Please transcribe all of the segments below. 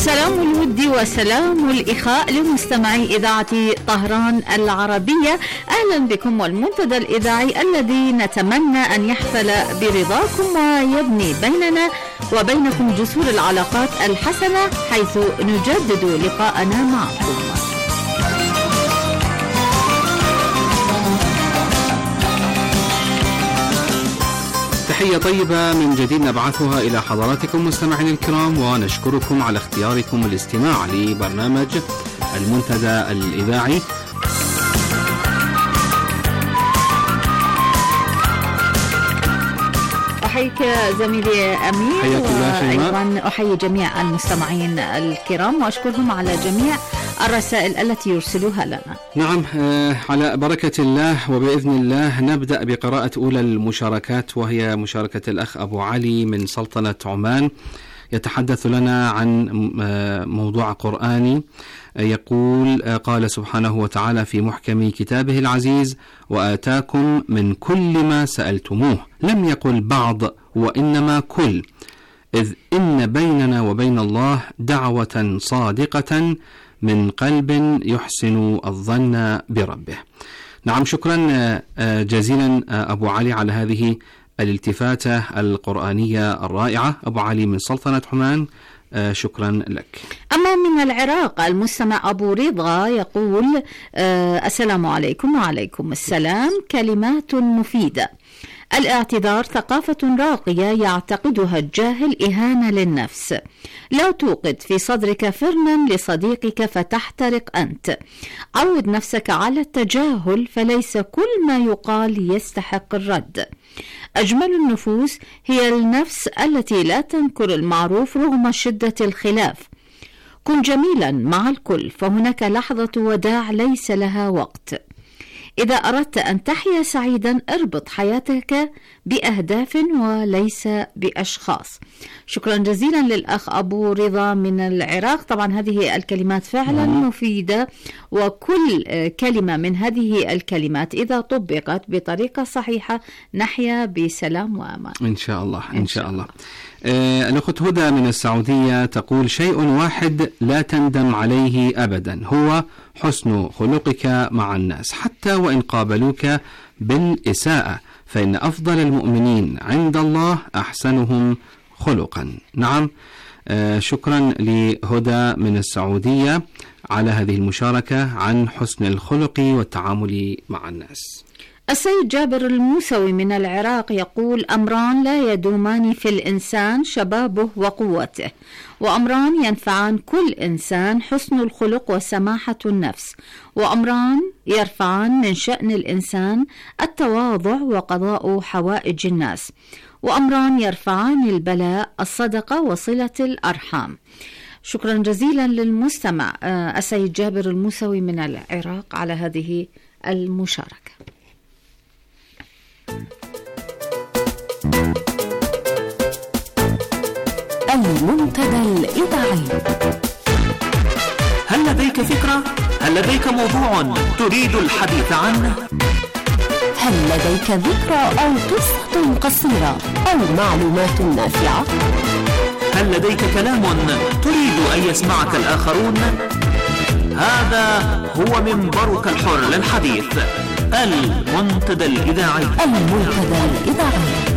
سلام الود وسلام الإخاء لمستمعي إذاعة طهران العربية. أهلا بكم والمنتدى الإذاعي الذي نتمنى أن يحفل برضاكم ويبني بيننا وبينكم جسور العلاقات الحسنة، حيث نجدد لقاءنا معكم. تحية طيبة من جديد نبعثها إلى حضراتكم مستمعين الكرام، ونشكركم على اختياركم الاستماع لبرنامج المنتدى الإذاعي. أحييك زميلي أمير، وأيضا أحيي جميع المستمعين الكرام وأشكرهم على جميع الرسائل التي يرسلوها لنا. نعم، على بركة الله وبإذن الله نبدأ بقراءة أولى المشاركات، وهي مشاركة الأخ أبو علي من سلطنة عمان، يتحدث لنا عن موضوع قرآني. يقول: قال سبحانه وتعالى في محكم كتابه العزيز: وآتاكم من كل ما سألتموه. لم يقل بعض وإنما كل، إذ إن بيننا وبين الله دعوة صادقة من قلب يحسن الظن بربه. نعم، شكرا جزيلا أبو علي على هذه الالتفاتة القرآنية الرائعة. أبو علي من سلطنة عمان، شكرا لك. أما من العراق المستمع أبو رضا يقول: السلام عليكم. وعليكم السلام. كلمات مفيدة. الاعتذار ثقافة راقية يعتقدها الجاهل إهانة للنفس. لا توقد في صدرك فرنا لصديقك فتحترق أنت. عود نفسك على التجاهل، فليس كل ما يقال يستحق الرد. أجمل النفوس هي النفس التي لا تنكر المعروف رغم شدة الخلاف. كن جميلا مع الكل، فهناك لحظة وداع ليس لها وقت. إذا أردت أن تحيا سعيدا اربط حياتك بأهداف وليس بأشخاص. شكرا جزيلا للأخ أبو رضا من العراق. طبعا هذه الكلمات فعلا مفيدة، وكل كلمة من هذه الكلمات إذا طبقت بطريقة صحيحة نحيا بسلام وأمان إن شاء الله. إن شاء الله. الأخت هدى من السعودية تقول: شيء واحد لا تندم عليه أبدا، هو حسن خلقك مع الناس حتى وإن قابلوك بالإساءة، فإن أفضل المؤمنين عند الله أحسنهم خلقا. نعم، شكرا لهدى من السعودية على هذه المشاركة عن حسن الخلق والتعامل مع الناس. السيد جابر الموسوي من العراق يقول: أمران لا يدومان في الإنسان، شبابه وقوته، وأمران ينفعان كل إنسان: حسن الخلق وسماحة النفس، وأمران يرفعان من شأن الإنسان: التواضع وقضاء حوائج الناس، وأمران يرفعان البلاء: الصدقة وصلة الأرحام. شكرا جزيلا للمستمع السيد جابر الموسوي من العراق على هذه المشاركة. المنتدى الإذاعي. هل لديك فكرة؟ هل لديك موضوع تريد الحديث عنه؟ هل لديك ذكرى أو قصة قصيرة أو معلومات نافعة؟ هل لديك كلام تريد أن يسمعك الآخرون؟ هذا هو منبرك الحر للحديث، المنتدى الإذاعي. المنتدى الإذاعي.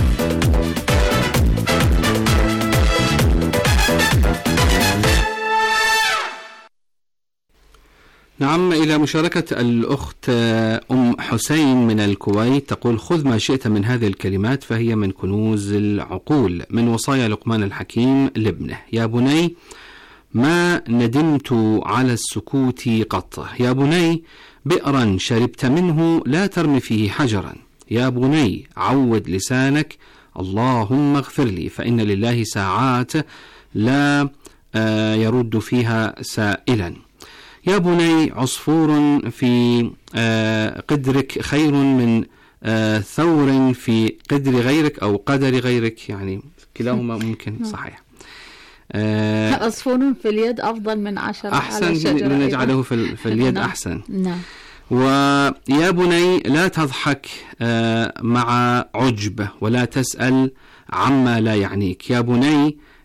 نعم، إلى مشاركة الأخت أم حسين من الكويت تقول: خذ ما شئت من هذه الكلمات فهي من كنوز العقول، من وصايا لقمان الحكيم لابنه: يا بني ما ندمت على السكوت قط، يا بني بئرا شربت منه لا ترمي فيه حجرا، يا بني عود لسانك اللهم اغفر لي، فإن لله ساعات لا يرد فيها سائلا، يا بني عصفور في قدرك خير من ثور في قدر غيرك أو قدر غيرك، يعني كلاهما ممكن صحيح. عصفور في اليد أفضل من 10 أحسن، على شجرة، نجعله في اليد أحسن. نعم. ويا بني لا تضحك مع عجب ولا تسأل عما لا يعنيك، يا بني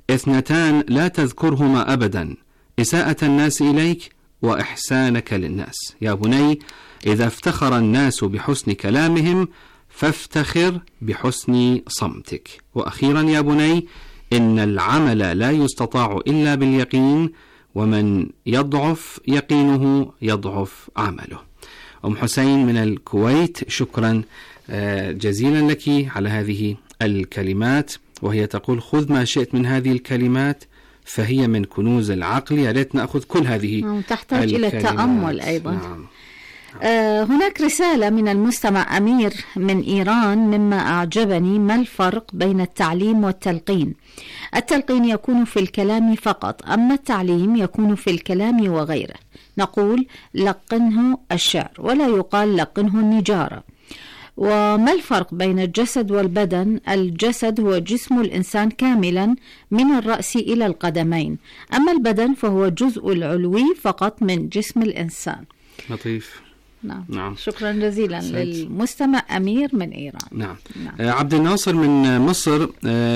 اثنتان لا تذكرهما أبدا: إساءة الناس إليك وإحسانك للناس. يا بني، إذا افتخر الناس بحسن كلامهم فافتخر بحسن صمتك. وأخيرا يا بني، إن العمل لا يستطاع إلا باليقين، ومن يضعف يقينه يضعف عمله. أم حسين من الكويت، شكرا جزيلا لك على هذه الكلمات، وهي تقول: خذ ما شئت من هذه الكلمات فهي من كنوز العقل. يا ريت نأخذ كل هذه تحتاج إلى التأمل أيضا. نعم. هناك رسالة من المستمع أمير من إيران: مما أعجبني ما الفرق بين التعليم والتلقين؟ التلقين يكون في الكلام فقط، أما التعليم يكون في الكلام وغيره. نقول لقنه الشعر ولا يقال لقنه النجارة. وما الفرق بين الجسد والبدن؟ الجسد هو جسم الإنسان كاملا من الرأس إلى القدمين، أما البدن فهو الجزء العلوي فقط من جسم الإنسان. لطيف. نعم. شكرا جزيلا للمستمع أمير من إيران. نعم. عبد الناصر من مصر،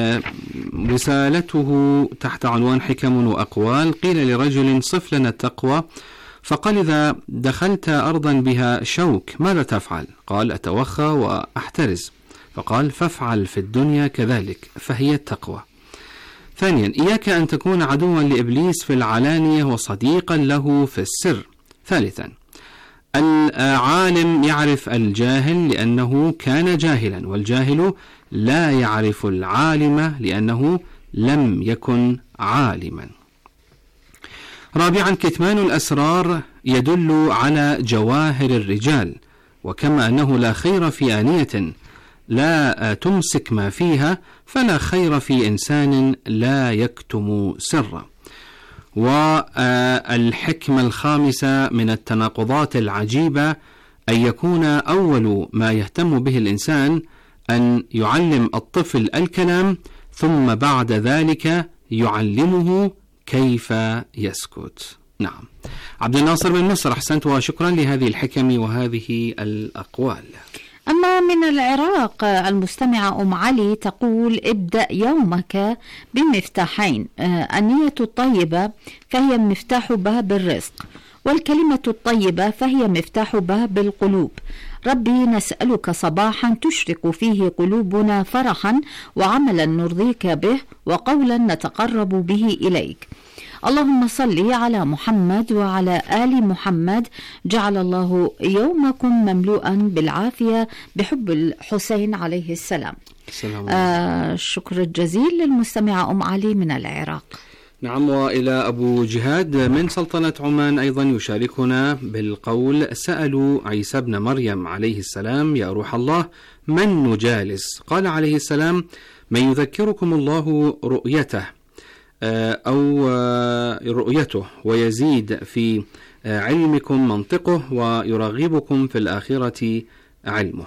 رسالته تحت عنوان حكم وأقوال: قيل لرجل صف لنا التقوى، فقال: إذا دخلت أرضا بها شوك ماذا تفعل؟ قال: أتوخى وأحترز. فقال: فافعل في الدنيا كذلك فهي التقوى. ثانيا: إياك أن تكون عدوا لإبليس في العلانية وصديقا له في السر. ثالثا: العالم يعرف الجاهل لأنه كان جاهلا، والجاهل لا يعرف العالم لأنه لم يكن عالما. رابعا: كتمان الأسرار يدل على جواهر الرجال، وكما أنه لا خير في آنية لا تمسك ما فيها، فلا خير في إنسان لا يكتم سرا. والحكمة الخامسة من التناقضات العجيبة أن يكون أول ما يهتم به الإنسان أن يعلم الطفل الكلام، ثم بعد ذلك يعلمه كيف يسكت. نعم. عبد الناصر من مصر، أحسنت وشكرا لهذه الحكم وهذه الأقوال. أما من العراق المستمعة أم علي تقول: ابدأ يومك بمفتاحين، النية الطيبة فهي مفتاح باب الرزق، والكلمة الطيبة فهي مفتاح باب القلوب. ربي نسألك صباحا تشرق فيه قلوبنا فرحا، وعملا نرضيك به، وقولا نتقرب به إليك. اللهم صل على محمد وعلى آل محمد. جعل الله يومكم مملوءا بالعافية بحب الحسين عليه السلام. شكر الجزيل للمستمعة أم علي من العراق. نعم. وإلى أبو جهاد من سلطنة عمان أيضا يشاركنا بالقول: سألوا عيسى بن مريم عليه السلام: يا روح الله من نجالس؟ قال عليه السلام: من يذكركم الله رؤيته أو رؤيته ويزيد في علمكم منطقه ويرغبكم في الآخرة علمه.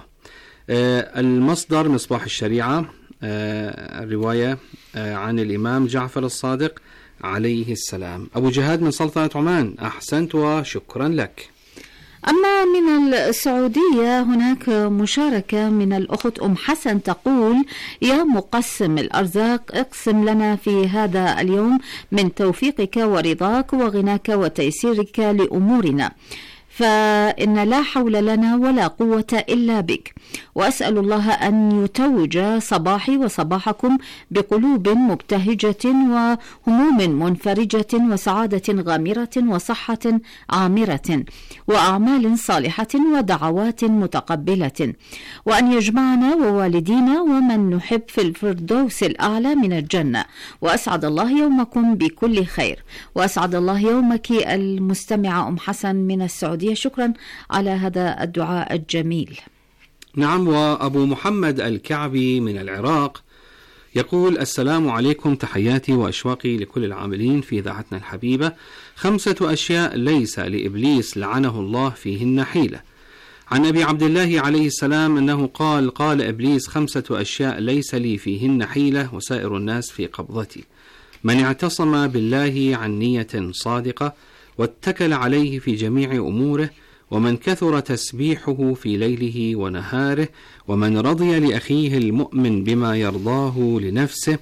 المصدر مصباح الشريعة، الرواية عن الإمام جعفر الصادق عليه السلام. أبو جهاد من سلطنة عمان، أحسنت وشكرا لك. أما من السعودية هناك مشاركة من الأخت أم حسن تقول: يا مقسم الأرزاق اقسم لنا في هذا اليوم من توفيقك ورضاك وغناك وتيسيرك لأمورنا، فإن لا حول لنا ولا قوة إلا بك. وأسأل الله أن يتوج صباحي وصباحكم بقلوب مبتهجة وهموم منفرجة وسعادة غامرة وصحة عامرة وأعمال صالحة ودعوات متقبلة، وأن يجمعنا ووالدينا ومن نحب في الفردوس الأعلى من الجنة. وأسعد الله يومكم بكل خير. وأسعد الله يومك المستمعة أم حسن من السعودية. شكرا على هذا الدعاء الجميل. نعم. وأبو محمد الكعبي من العراق يقول: السلام عليكم، تحياتي وأشواقي لكل العاملين في إذاعتنا الحبيبة. 5 أشياء ليس لإبليس لعنه الله فيهن حيلة. عن أبي عبد الله عليه السلام أنه قال إبليس: 5 أشياء ليس لي فيهن حيلة وسائر الناس في قبضتي: من اعتصم بالله عن نية صادقة واتكل عليه في جميع أموره، ومن كثر تسبيحه في ليله ونهاره، ومن رضي لأخيه المؤمن بما يرضاه لنفسه،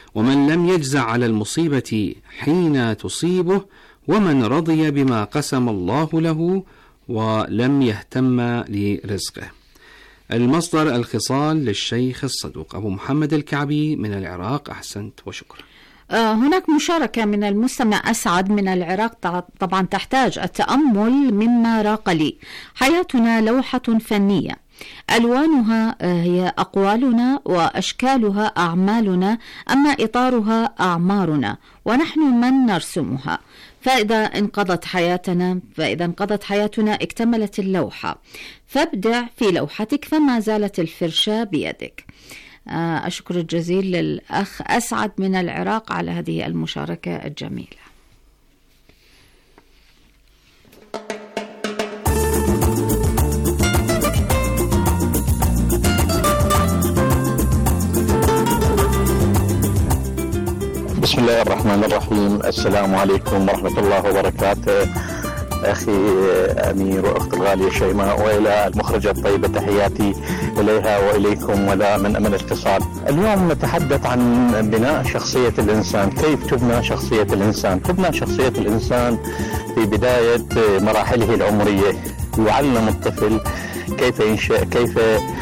ومن لم يجزع على المصيبة حين تصيبه، ومن رضي بما قسم الله له ولم يهتم لرزقه. المصدر الخصال للشيخ الصدوق أبو محمد الكعبي من العراق. أحسنت وشكرا. هناك مشاركة من المستمع أسعد من العراق، طبعا تحتاج التأمل مما راق لي. حياتنا لوحة فنية، ألوانها هي أقوالنا وأشكالها أعمالنا، أما إطارها أعمارنا ونحن من نرسمها. فإذا انقضت حياتنا اكتملت اللوحة، فابدع في لوحتك فما زالت الفرشة بيدك. الشكر الجزيل للأخ أسعد من العراق على هذه المشاركة الجميلة. بسم الله الرحمن الرحيم. السلام عليكم ورحمة الله وبركاته. أخي أمير وأخت الغالية شيماء، وإلى المخرجة الطيبة تحياتي إليها وإليكم ولا من أمن الاتصال. اليوم نتحدث عن بناء شخصية الإنسان. كيف تبنى شخصية الإنسان؟ تبنى شخصية الإنسان في بداية مراحله العمرية. يعلم الطفل كيف ينشأ، كيف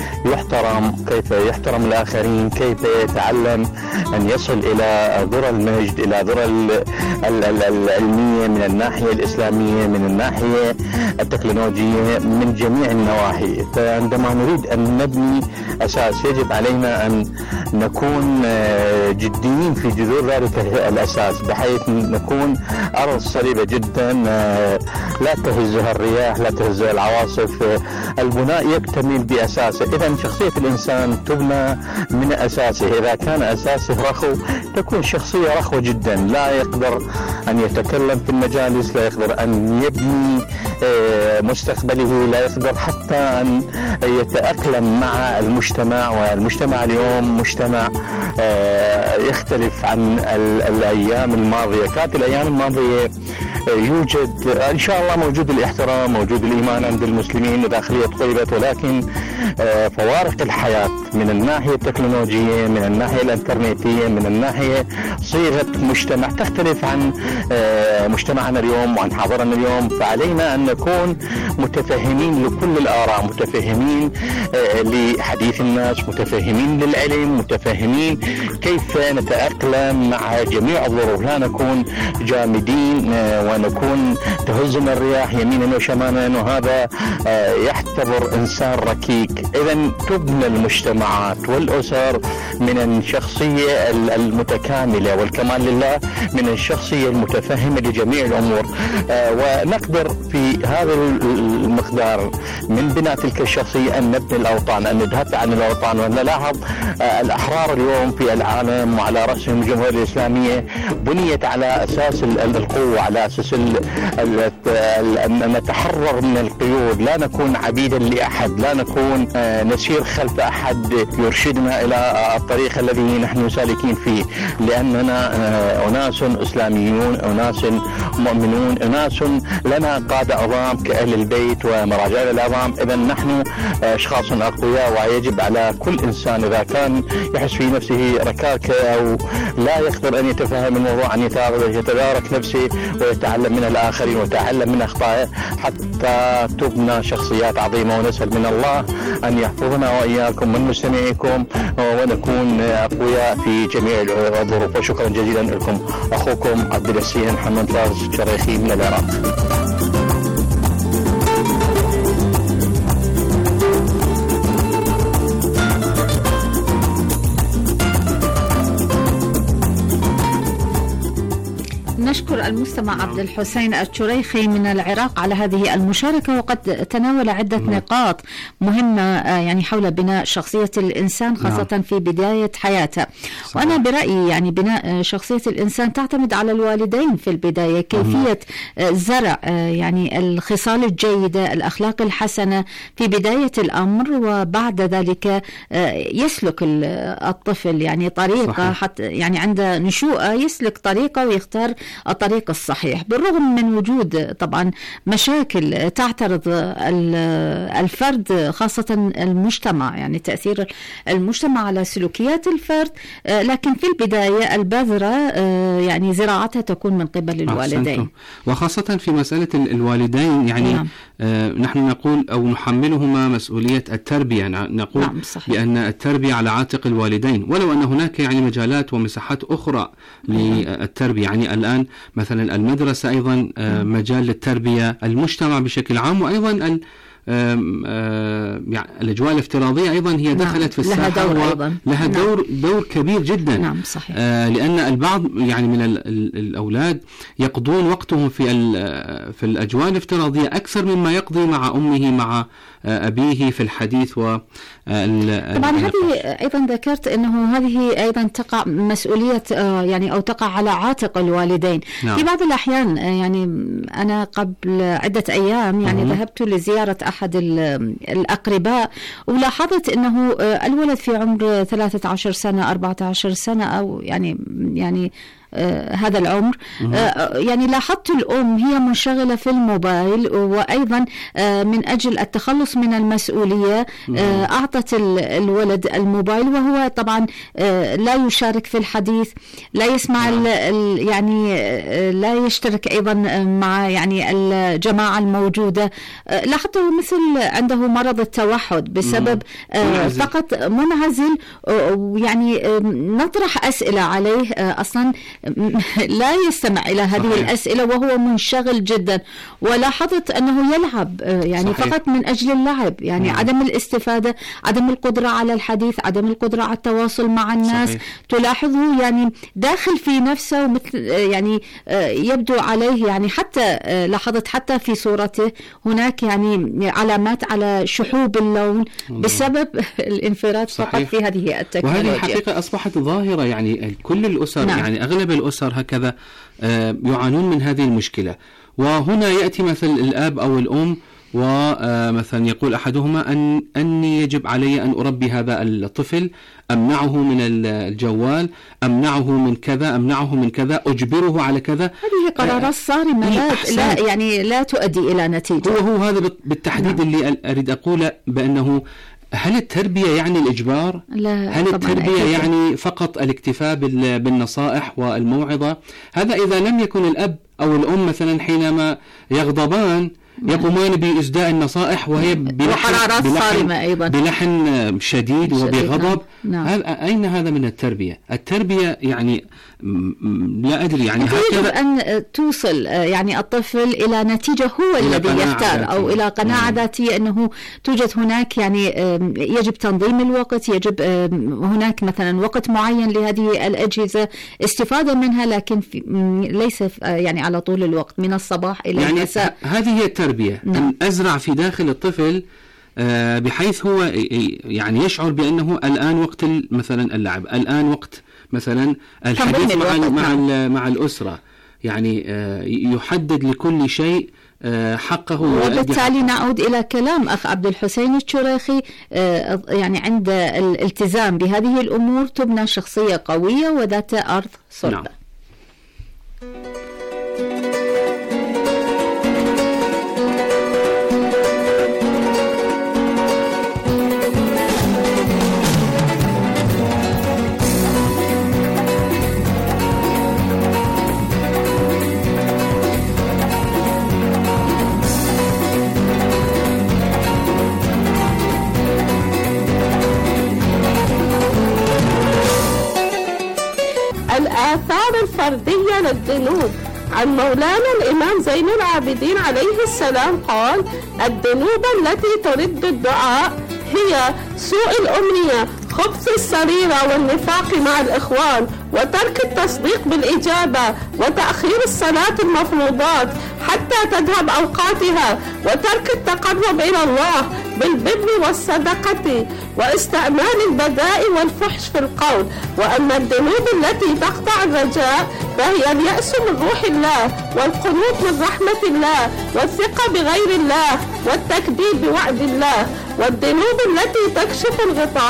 يحترم الآخرين، كيف يتعلم أن يصل إلى ذرى المجد، إلى ذرى العلمية من الناحية الإسلامية، من الناحية التكنولوجية، من جميع النواحي. فعندما نريد أن نبني أساس يجب علينا أن نكون جديين في جذور ذلك الأساس، بحيث نكون أرض صلبة جدا لا تهزها الرياح، لا تهزها العواصف. البناء يكتمل بأساسه. إذا شخصية الإنسان تبنى من أساسه. إذا كان أساسه رخو تكون شخصية رخوة جدا، لا يقدر أن يتكلم في المجالس، لا يقدر أن يبني مستقبله، لا يقدر حتى أن يتأقلم مع المجتمع. والمجتمع اليوم مجتمع يختلف عن الأيام الماضية. كانت الأيام الماضية يوجد إن شاء الله موجود الاحترام، موجود الإيمان عند المسلمين وداخلية طيبة، ولكن فوارق الحياة من الناحية التكنولوجية، من الناحية الانترنتية، من الناحية صيغة مجتمع تختلف عن مجتمعنا اليوم وعن حاضرنا اليوم. فعلينا أن نكون متفهمين لكل الآراء، متفهمين لحديث الناس، متفهمين للعلم، متفهمين كيف نتأقلم مع جميع الظروف. لا نكون جامدين ونكون تهزنا الرياح يمينا وشمالا، وهذا يعتبر إنسان ركيك. إذن تبنى المجتمعات والأسر من الشخصية المتكاملة، والكمال لله من الشخصية المتفهمة لجميع الأمور. ونقدر في هذا المقدار من بناء تلك الشخصية أن نبني الأوطان، أن ندافع عن الأوطان. ونلاحظ الأحرار اليوم في العالم وعلى رأسهم الجمهورية الإسلامية بنيت على أساس القوة، على أساس أن نتحرر من القيود، لا نكون عبيدا لأحد، لا نكون نسير خلف أحد يرشدنا إلى الطريق الذي نحن سالكين فيه، لأننا أناس إسلاميون، أناس مؤمنون، أناس لنا قادة عظام كأهل البيت ومراجعنا العظام. إذا نحن أشخاص أقوياء، ويجب على كل إنسان إذا كان يحس في نفسه ركاكة أو لا يقدر أن يتفهم الموضوع أن يتدارك نفسه ويتعلم من الآخرين ويتعلم من أخطائه حتى تبنى شخصيات عظيمة. ونسأل من الله أن يحفظنا وإياكم من مستمعيكم ونكون أقوياء في جميع الظروف. وشكرا جزيلا لكم. أخوكم عبد السيد محمد فارس شريخي من العراق. نشكر المستمع عبد الحسين الشريخي من العراق على هذه المشاركة، وقد تناول عدة نقاط مهمة يعني حول بناء شخصية الإنسان خاصة في بداية حياته. وأنا برأيي يعني بناء شخصية الإنسان تعتمد على الوالدين في البداية، كيفية زرع يعني الخصال الجيدة، الأخلاق الحسنة في بداية الأمر، وبعد ذلك يسلك الطفل يعني طريقة حتى يعني عند نشوءه يسلك طريقة ويختار الطريق الصحيح، بالرغم من وجود طبعا مشاكل تعترض الفرد، خاصة المجتمع، يعني تأثير المجتمع على سلوكيات الفرد، لكن في البداية البذرة يعني زراعتها تكون من قبل الوالدين، وخاصة في مسألة الوالدين. يعني نعم. نحن نقول أو نحملهما مسؤولية التربية، نقول نعم بأن التربية على عاتق الوالدين، ولو أن هناك يعني مجالات ومساحات أخرى للتربية. يعني الآن مثلا المدرسة أيضا مجال للتربية، المجتمع بشكل عام، وأيضا يعني الأجواء الافتراضية أيضا هي دخلت في الساحة، لها دور أيضا، لها دور كبير جدا. نعم صحيح. لأن البعض يعني من الأولاد يقضون وقتهم في الأجواء الافتراضية أكثر مما يقضي مع أمه مع أبيه في الحديث. طبعا هذه أيضا ذكرت أنه هذه أيضا تقع مسؤولية يعني أو تقع على عاتق الوالدين. نعم. في بعض الأحيان يعني أنا قبل عدة أيام يعني ذهبت لزيارة أحد الأقرباء، ولاحظت أنه الولد في عمر 13 سنة 14 سنة أو يعني هذا العمر، يعني لاحظت الأم هي منشغلة في الموبايل، وأيضا من أجل التخلص من المسؤولية أعطت الولد الموبايل، وهو طبعا لا يشارك في الحديث، لا يسمع يعني لا يشترك أيضا مع يعني الجماعة الموجودة. لاحظته مثل عنده مرض التوحد بسبب فقط منعزل، يعني نطرح أسئلة عليه أصلا لا يستمع إلى هذه صحيح. الأسئلة وهو منشغل جدا، ولاحظت أنه يلعب يعني صحيح. فقط من أجل اللعب، يعني عدم الاستفادة، عدم القدرة على الحديث، عدم القدرة على التواصل مع الناس صحيح. تلاحظه يعني داخل في نفسه، ومثل يعني يبدو عليه يعني حتى لاحظت حتى في صورته هناك يعني علامات على شحوب اللون بسبب الانفراد صحيح. فقط في هذه التكنولوجيا. وهذه حقيقة أصبحت ظاهرة، يعني كل الأسر نعم. يعني أغلب الأسر هكذا يعانون من هذه المشكلة. وهنا يأتي مثل الأب أو الأم ومثلا يقول أحدهما أني يجب علي أن أربي هذا الطفل، أمنعه من الجوال، أمنعه من كذا، أمنعه من كذا، أجبره على كذا. هذه قرارات صارمة لا يعني لا تؤدي إلى نتيجة. هو هذا بالتحديد نعم. اللي أريد أقوله، بأنه هل التربية يعني الإجبار؟ لا، هل التربية يعني فقط الاكتفاء بالنصائح والموعظة؟ هذا إذا لم يكن الأب أو الأم مثلا حينما يغضبان يقومان بإسداء النصائح وهي بلحن شديد وبغضب. نعم. أين هذا من التربية؟ التربية يعني لا أدري، يعني يجب أن توصل يعني الطفل إلى نتيجة هو الذي يختار، أو إلى قناعة ذاتية أنه توجد هناك يعني يجب تنظيم الوقت، يجب هناك مثلا وقت معين لهذه الأجهزة استفادة منها، لكن ليس يعني على طول الوقت من الصباح إلى يعني المساء. هذه هي التربية. نعم. أن أزرع في داخل الطفل بحيث هو يعني يشعر بأنه الآن وقت مثلا اللعب، الآن وقت مثلا الحديث مع الأسرة، يعني يحدد لكل شيء حقه. وبالتالي نعود إلى كلام أخ عبد الحسين الشريخي، يعني عند الالتزام بهذه الأمور تبنى شخصية قوية وذات أرض صلبة. نعم. الآثار الفردية للذنوب. عن مولانا الإمام زين العابدين عليه السلام قال: الذنوب التي ترد الدعاء هي سوء الأمنية، خبث السريرة والنفاق مع الإخوان، وترك التصديق بالإجابة، وتأخير الصلاة المفروضات حتى تذهب أوقاتها، وترك التقرب إلى الله بالبر والصدقة، واستعمال البذاء والفحش في القول. وأما الذنوب التي تقطع الرجاء فهي اليأس من روح الله، والقنوط من رحمة الله، والثقة بغير الله، والتكذيب بوعد الله. والذنوب التي تكشف الغطاء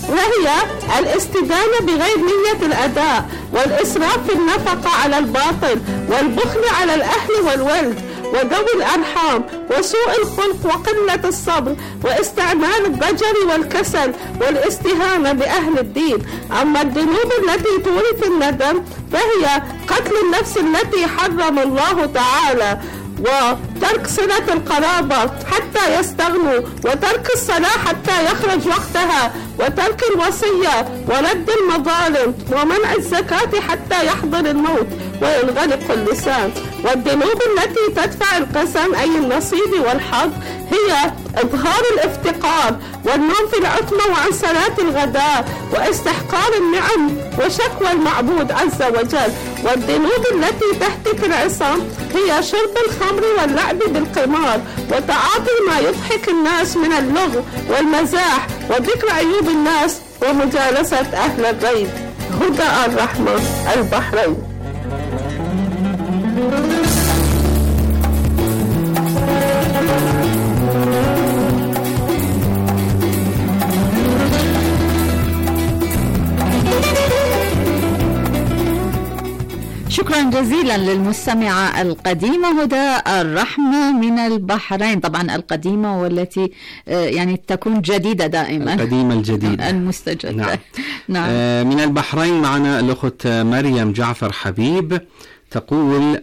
وهي الاستدانة بغير نية الأداء، والإسراف في النفقة على الباطل، والبخل على الأهل والولد وذوي الأرحام، وسوء الخلق وقلة الصبر، واستعمال الضجر والكسل، والاستهانة بأهل الدين. أما الذنوب التي تورث الندم فهي قتل النفس التي حرم الله تعالى، وترك صلة القرابة حتى يستغنوا، وترك الصلاة حتى يخرج وقتها، وترك الوصية، ورد المظالم، ومنع الزكاة حتى يحضر الموت وينغلق اللسان. والذنوب التي تدفع القسم أي النصيب والحظ هي إظهار الافتقار، والنوم في العتمة وعن صلاة الغداء، واستحقار النعم، وشكوى المعبود عز وجل. والذنوب التي تهتك العصام هي شرب الخمر واللعب بالقمار، وتعاطي ما يضحك الناس من اللغو والمزاح، وذكر عيوب الناس، ومجالسة أهل الريب. هدى الرحمة، البحرين. شكرا جزيلا للمستمعة القديمة هدى الرحمة من البحرين. طبعا القديمة والتي يعني تكون جديدة دائما، القديمة الجديدة المستجدة. نعم. نعم. من البحرين معنا الأخت مريم جعفر حبيب، تقول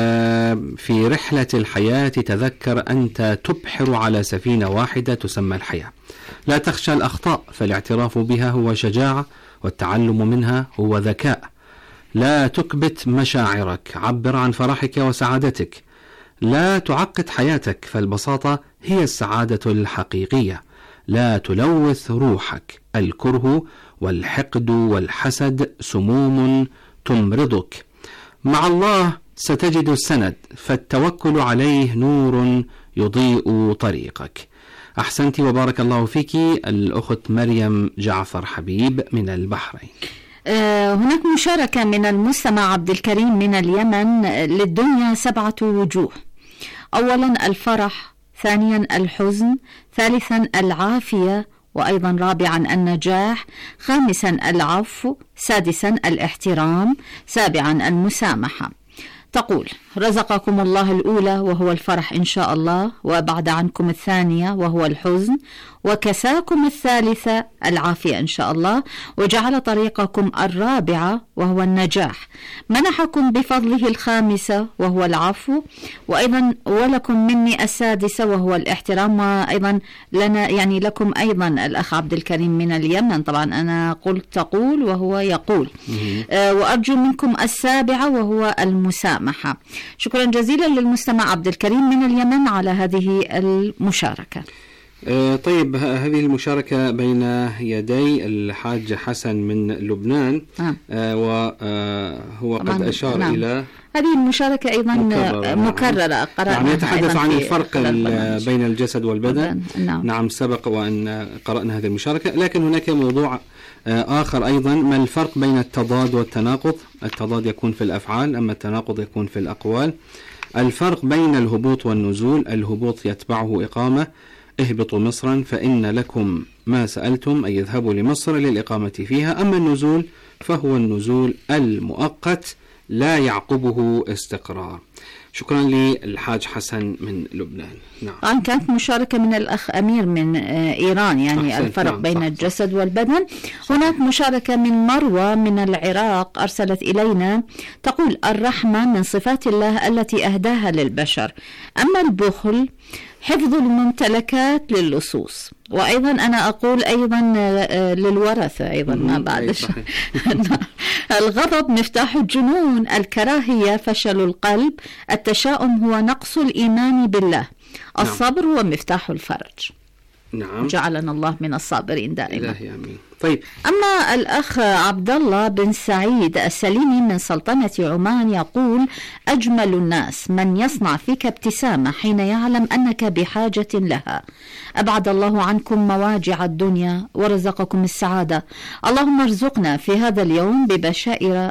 في رحلة الحياة تذكر أنت تبحر على سفينة واحدة تسمى الحياة، لا تخشى الأخطاء فالاعتراف بها هو شجاعة، والتعلم منها هو ذكاء. لا تكبت مشاعرك، عبر عن فرحك وسعادتك. لا تعقد حياتك فالبساطة هي السعادة الحقيقية. لا تلوث روحك، الكره والحقد والحسد سموم تمرضك. مع الله ستجد السند، فالتوكل عليه نور يضيء طريقك. أحسنت وبارك الله فيك الأخت مريم جعفر حبيب من البحرين. هناك مشاركة من المستمع عبد الكريم من اليمن. للدنيا 7 وجوه: أولا الفرح، ثانيا الحزن، ثالثا العافية، وأيضا رابعا النجاح، خامسا العفو، سادسا الاحترام، سابعا المسامحة. تقول: رزقكم الله الأولى وهو الفرح إن شاء الله، وأبعد عنكم الثانية وهو الحزن، وكساكم الثالثة العافية إن شاء الله، وجعل طريقكم الرابعة وهو النجاح، منحكم بفضله الخامسة وهو العفو، وأيضا ولكم مني السادسة وهو الاحترام. وأيضا لنا يعني لكم أيضا الأخ عبد الكريم من اليمن، طبعا أنا قلت تقول وهو يقول، وأرجو منكم السابعة وهو المسامحة. شكرا جزيلا للمستمع عبد الكريم من اليمن على هذه المشاركة. طيب، هذه المشاركة بين يدي الحاج حسن من لبنان، وهو قد أشار إلى هذه المشاركة أيضا مكررة يعني يتحدث عن الفرق بين الجسد والبدن. نعم، سبق وأن قرأنا هذه المشاركة، لكن هناك موضوع آخر أيضا: ما الفرق بين التضاد والتناقض؟ التضاد يكون في الأفعال، أما التناقض يكون في الأقوال. الفرق بين الهبوط والنزول: الهبوط يتبعه إقامة، اهبطوا مصرا فإن لكم ما سألتم، أي اذهبوا لمصر للإقامة فيها. أما النزول فهو النزول المؤقت لا يعقبه استقرار. شكرا للحاج حسن من لبنان. نعم. كانت مشاركة من الأخ أمير من إيران، يعني الفرق بين الجسد والبدن. هناك مشاركة من مروة من العراق أرسلت إلينا، تقول: الرحمة من صفات الله التي أهداها للبشر، أما البخل حفظ الممتلكات للصوص. وأيضا أنا أقول أيضا للورثة أيضا ما بعد. الغضب مفتاح الجنون، الكراهية فشل القلب، التشاؤم هو نقص الإيمان بالله، الصبر هو مفتاح الفرج. نعم، جعلنا الله من الصابرين دائما. آمين. طيب، أما الأخ عبد الله بن سعيد السليمي من سلطنة عمان يقول: أجمل الناس من يصنع فيك ابتسامة حين يعلم أنك بحاجة لها. أبعد الله عنكم مواجع الدنيا ورزقكم السعادة. اللهم ارزقنا في هذا اليوم ببشائر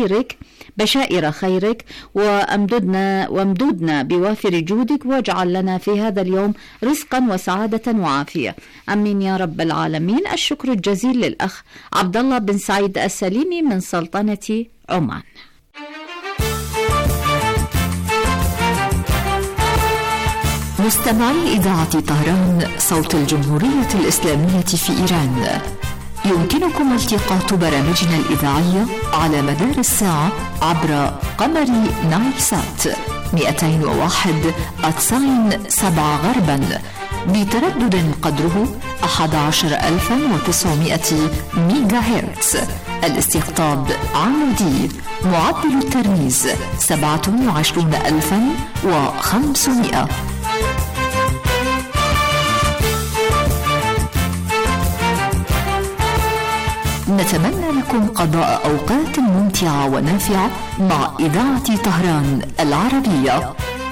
خيرك وامددنا بوافر جودك، واجعل لنا في هذا اليوم رزقا وسعادة وعافية. أمين يا رب العالمين. الشكر الجزيل للأخ عبد الله بن سعيد السليمي من سلطنة عمان. مستمعي إذاعة طهران صوت الجمهورية الإسلامية في إيران، يمكنكم التقاط برامجنا الإذاعية على مدار الساعة عبر قمر نايل سات 201.7 غربا بتردد قدره 11900 ميجا هرتز. الاستقطاب عمودي، معدل الترميز 27500. نتمنى لكم قضاء أوقات ممتعة ونافعة مع إذاعة طهران العربية.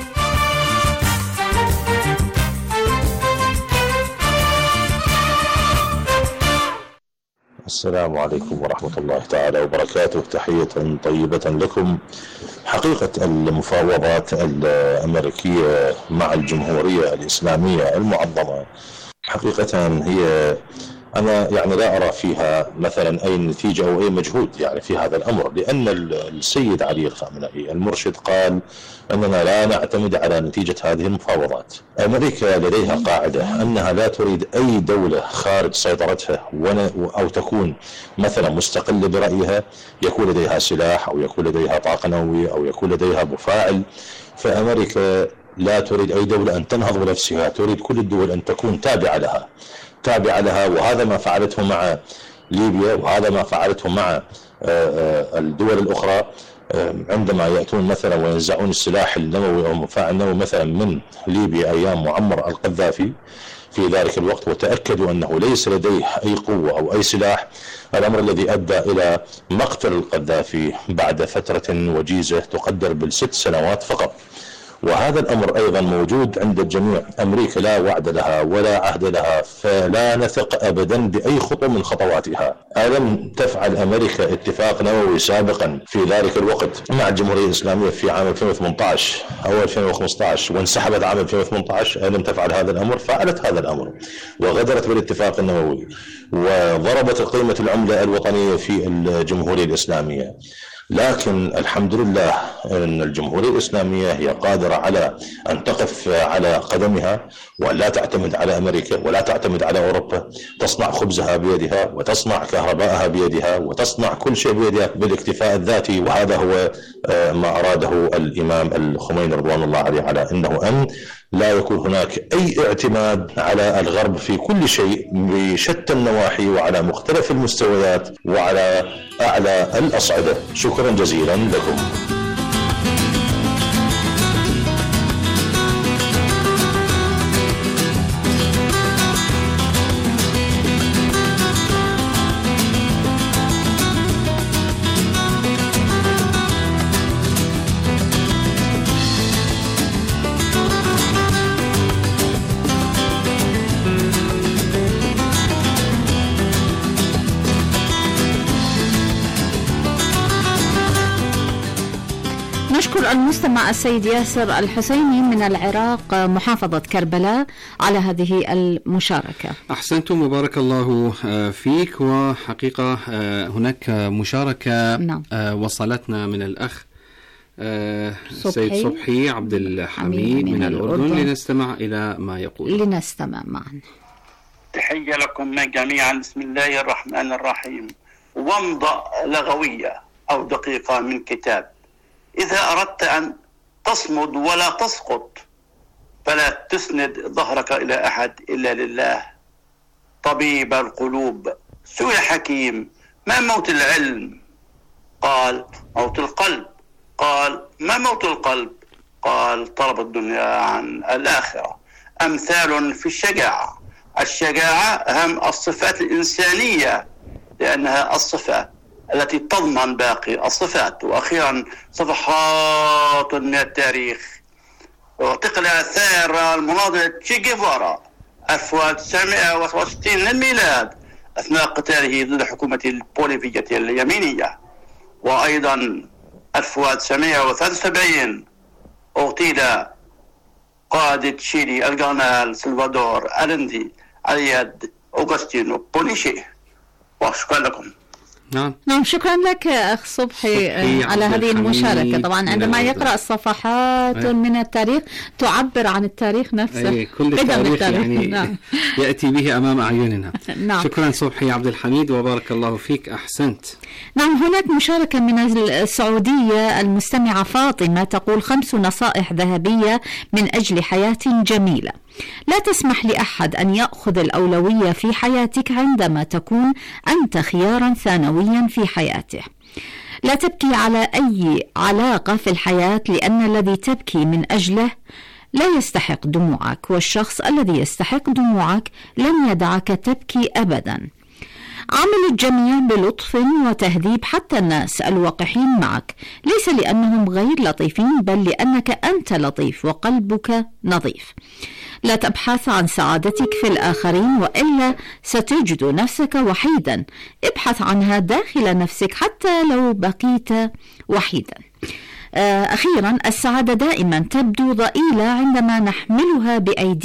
السلام عليكم ورحمة الله تعالى وبركاته. تحية طيبة لكم. حقيقة المفاوضات الأمريكية مع الجمهورية الإسلامية المعظمة حقيقة هي أنا لا أرى فيها مثلا أي نتيجة أو أي مجهود في هذا الأمر، لأن السيد علي الخامنئي المرشد قال أننا لا نعتمد على نتيجة هذه المفاوضات. أمريكا لديها قاعدة أنها لا تريد أي دولة خارج سيطرتها أو تكون مثلا مستقلة برأيها، يكون لديها سلاح أو يكون لديها طاقة نووية أو يكون لديها مفاعل. فأمريكا لا تريد أي دولة أن تنهض بنفسها، تريد كل الدول أن تكون تابعة لها، وهذا ما فعلته مع ليبيا، وهذا ما فعلته مع الدول الأخرى عندما يأتون مثلا وينزعون السلاح النووي أو المفاعل النووي مثلا من ليبيا أيام معمر القذافي في ذلك الوقت، وتأكدوا أنه ليس لديه أي قوة أو أي سلاح، الأمر الذي أدى إلى مقتل القذافي بعد فترة وجيزة تقدر ب6 سنوات فقط. وهذا الأمر أيضا موجود عند الجميع. أمريكا لا وعد لها ولا عهد لها، فلا نثق أبدا بأي خطوة من خطواتها. ألم تفعل أمريكا اتفاق نووي سابقا في ذلك الوقت مع الجمهورية الإسلامية في عام 2018 أو 2015 وانسحبت عام 2018؟ ألم تفعل هذا الأمر؟ فعلت هذا الأمر وغدرت بالاتفاق النووي وضربت قيمة العملة الوطنية في الجمهورية الإسلامية. لكن الحمد لله أن الجمهورية الإسلامية هي قادرة على أن تقف على قدمها ولا تعتمد على أمريكا ولا تعتمد على أوروبا. تصنع خبزها بيدها وتصنع كهرباءها بيدها وتصنع كل شيء بيدها بالاكتفاء الذاتي. وهذا هو ما أراده الإمام الخميني رضوان الله عليه، على أنه أن لا يكون هناك أي اعتماد على الغرب في كل شيء بشتى النواحي وعلى مختلف المستويات وعلى أعلى الأصعدة. شكرا جزيلا لكم. نشكر المستمع السيد ياسر الحسيني من العراق محافظة كربلاء على هذه المشاركة. أحسنتم وبارك الله فيك. وحقيقة هناك مشاركة وصلتنا من الأخ سيد صبحي عبد الحميد من الأردن. لنستمع إلى ما يقول. لنستمع معا. تحية لكم جميعا. بسم الله الرحمن الرحيم. ومضة لغوية أو دقيقة من كتاب: إذا أردت أن تصمد ولا تسقط فلا تسند ظهرك إلى أحد إلا لله. طبيب القلوب. سئل حكيم: ما موت العلم؟ قال: موت القلب. قال: ما موت القلب؟ قال: طلب الدنيا عن الآخرة. أمثال في الشجاعة. الشجاعة أهم الصفات الإنسانية لأنها الصفة التي تضمن باقي الصفات. وأخيرا صفحات من التاريخ وتقل آثار المناضل تشي جيفارا 1963 للميلاد أثناء قتاله ضد حكومة البوليفية اليمينية. وأيضا 1973 اغتيل قائد تشيلي الجنرال سلفادور ألندي على يد أوغستينو بونيشي. وشكرا لكم. نعم شكرا لك أخ صبحي على هذه المشاركة. طبعا عندما يقرأ صفحات من التاريخ تعبر عن التاريخ نفسه، كل التاريخ يعني نعم. يأتي به أمام أعيننا. نعم. شكرا صبحي عبد الحميد وبارك الله فيك، أحسنت. نعم هناك مشاركة من السعودية المستمعة فاطمة تقول 5 نصائح ذهبية من أجل حياة جميلة. لا تسمح لأحد أن يأخذ الأولوية في حياتك عندما تكون أنت خيارا ثانويا في حياته. لا تبكي على أي علاقة في الحياة، لأن الذي تبكي من أجله لا يستحق دموعك، والشخص الذي يستحق دموعك لن يدعك تبكي أبدا. عامل الجميع بلطف وتهذيب، حتى الناس الوقحين معك، ليس لأنهم غير لطيفين بل لأنك أنت لطيف وقلبك نظيف. لا تبحث عن سعادتك في الآخرين وإلا ستجد نفسك وحيدا. ابحث عنها داخل نفسك حتى لو بقيت وحيدا. أخيرا السعادة دائما تبدو ضئيلة عندما نحملها